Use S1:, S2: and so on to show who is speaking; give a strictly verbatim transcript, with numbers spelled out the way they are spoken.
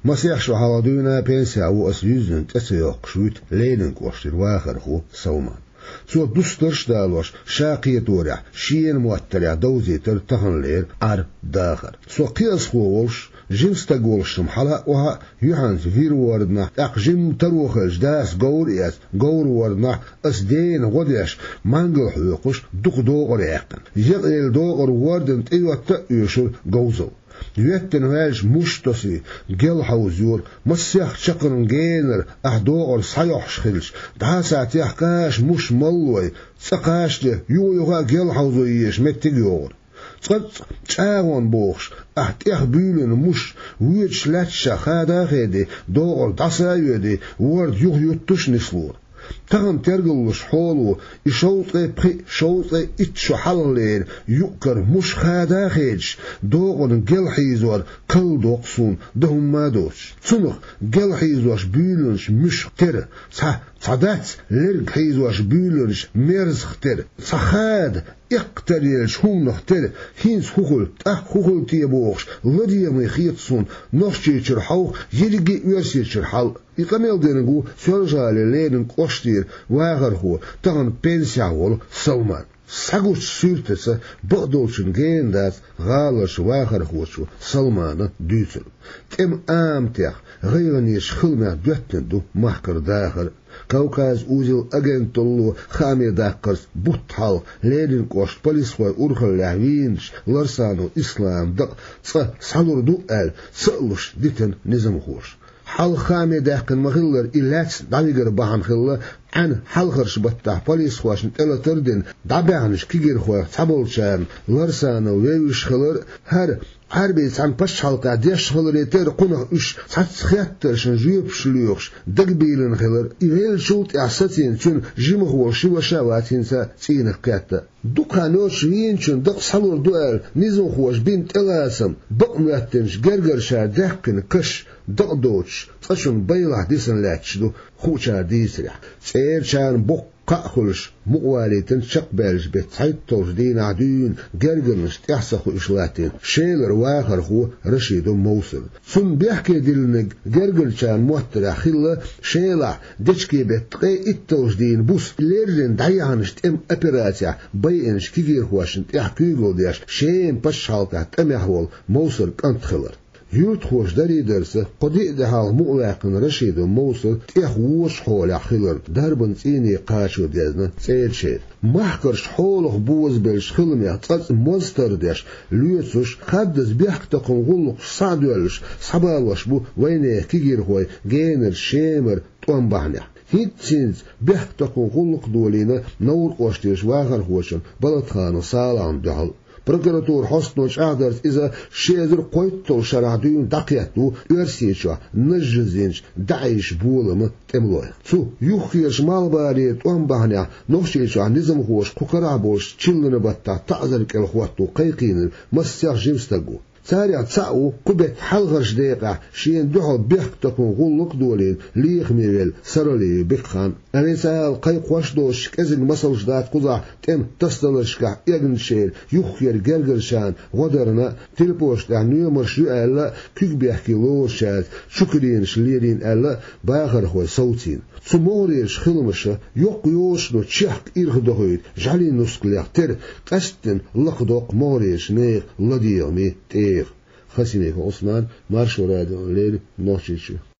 S1: مسيح شو حوادونا بينسا أو أسيوزن تسيوق شويت لينن كوشتر واخر خو سومان سو دوسترش دالوش شاقية دورع شين موترع دوزي ترتهن لير عر داخر سو قياس خوش جنس تقولش محلا وها يوحنس فير وردنا اق جم تروخش داس قور ياس قور وردنا اسدين غديش مانجل حوقش دوق دوغر يقن يقل دوغر وردن تيوة تأيوشل قوزو يوتن هالش مشتسي جل حوزيور مسيح شقرن جينر احدوغر صيوح شخلش داسا تيحكاش مش ملوي سقاش له يو يوغا جل حوزيش متجيور صد تاون بوخش احت اخ بيلن مش ويتش لاتشا خادا خيدي دوغر داسا يدي ورد يوغ يوتش نسلور تهم ترجلش حولو يشوط بخي شوط اتشو حلين يؤكر مش خادا خيج دوغن جل حيزور كل دوقسون دهم ما دوش سنخ جل حيزوش بيلنش مش تر صح صدات لرق حيزوش بيلنش مرز ختر صخاد اقتريلش هم نختر هينس خوخل تح خوخل تيبوخش لدي ميخيطسون نوشي تشرحو يلقي يرسي تشرحل يتلميل دينغو سورجالي لينن قوشتير واغر هو تغن بنسياول سلمان ساقوش سيرتسا بقدولشن جيندات غالش واغر هوشو سلمان دوتل تم آمتيخ غيرنيش خلمع دوتندو محكر داخر كوكاز اوزيل اجن طلو خامي داقرس بوتحال ليدن قوش بوليسوي اورخل لاوينش لرسانو اسلام دق صا سالور دوال سألوش ديتن نظام خوش حال خامي داقن مغلر إلاتس دعيقر بحن خلا عن حلخرش بطح بوليس خواشن تلا تردن دعبعنش كيجر خواه تحبولشان لرسانو ويوش خلر هر حربي سان باش حلقة ديش خلر يتر قنه اش سات خياترشن جيب شليوخش دقبيلن خلر إيهيل شوت اعساتين چون جيم خوال شو شواتين سا تين قياتا دوكانوش وينچون دق صلور دوال نيزو خوش بنت الاسم بق مرتنش گرگر شا دقن كش دق دوش تشون بيلح ديسن لاتشدو خوشا ديسرح سير شان بق قاخلش مقواليتن شقبالش بتحيط توجدين عدين جرجرنش تحسخو إشلاتين شيلر واخر هو رشيد موصل ثم بيحكي دلنج جرجرشان موتر خلا شيلع دشكي بتقي التوجدين بوس ليرجن دعيانش تم أبراتيا بينش كيجير هواشن تحكي قودياش شين باش حالتا تمحول موصل كانت خلر يوت خوش داري درسه قدي دهال مؤلاقن رشيد موصل تيخوش حول خلر دربن تيني قاشو ديزنا سيد شيد محكرش حولخ بوز بلش خلمي تقص مونستر ديش ليوتسوش خدز بيحك تقن غلق صعدولش صبالوش بو وينيه كيجير هوي جينر شيمر طوان بحنيح هيتسينز بيحك تقن غلق دولينا نور قوشتيش واغر هوشن بلطخانو سالان دهال بروكراتور حسنوش أعدرس إذا شيزر قويتو شرعدون دقيتو إرسيشا نجزينش دعيش بولم تملوه سو يخيش مالباريت وانبهنيا نوشيشا نظم خوش قكرابوش تشلن بطا تعذرك الخواتو قيقين مسيح جيمستقو سارع تساقو قبت حلغرش ديقع شين دعو بيحك تكون غلق دولين ليخ ميويل سرالي بيقخان أمين سال قيق واشدوش كزن مسلش دات قضع تم تصدلشكا إغن شير يخير جرجرشان غدرنا تلبوش دع نيومرش يؤلا كيك بيحكي لوشات شكرين شليرين ألا باخر هو صوتين سموريش خلمشا يوق يوشنو تشيحك إرغ دهويد جعلين نسكليح تر قستن لقدوق موريش نيخ لديومي تير خسينيك عثمان مارشو رادو ليل نوشيشو